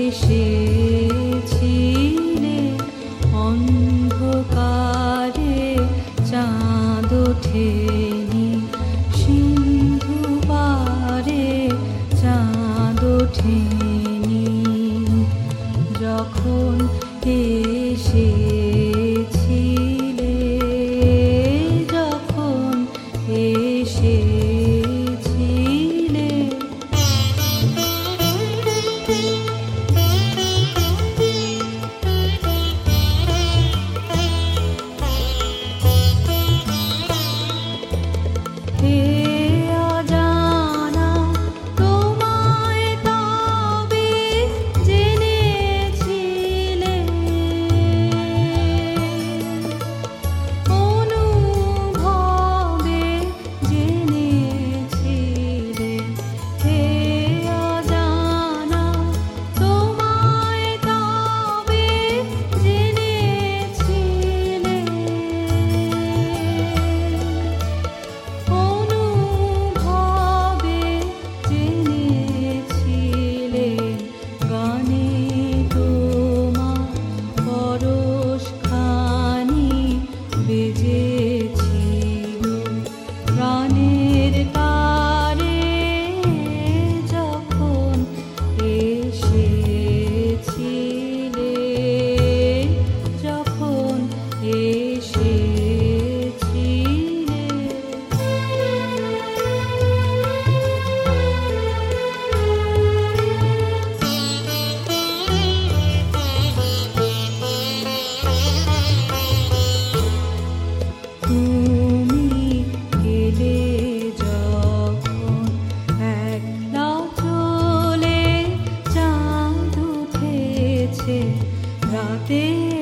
এসেছিলে অন্ধকারে চাঁদ ওঠেনি, সিন্ধু পারে চাঁদ ওঠেনি। যখন এসেছিলে, যখন এসেছিলে, হে অজানা তোমায় তবে জেনেছিলে, অনুভবে জেনেছিলে। হে অজানা তোমায় তবে জেনেছিলে, অনুভবে জেনেছিলে। গানে তোমার পরশখানি বেজেছিল প্রাণের তারে, যখন এসেছিলে, যখন এসেছিলে। তুমি গেলে যখন একলা চলে চাঁদ উঠেছে রাতে।